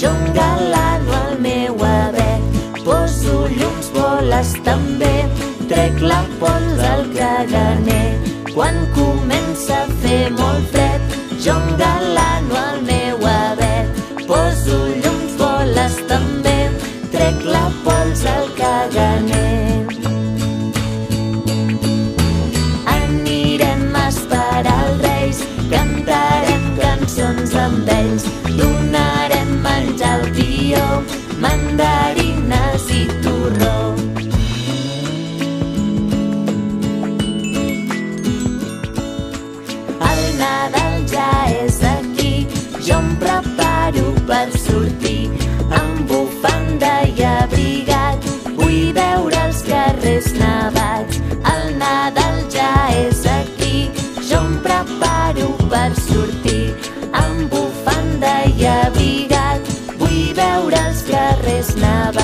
jo engalano el meu avet, poso llums, boles també, trec la pols al caganer. Quan comença a fer molt fred, jo engalano el meu avet, poso llums, boles també, trec la pols al caganer. Anirem a esperar els Reis, cantarem cançons amb ells, donarem menjar al tió, mandarines i torró. El Nadal ja és aquí, jo em preparo per sortir, amb bufanda i abrigat, vull veure els carrers nevats. El Nadal ja és aquí, jo em preparo per sortir, amb bufanda i abrigat, vull veure els carrers nevats.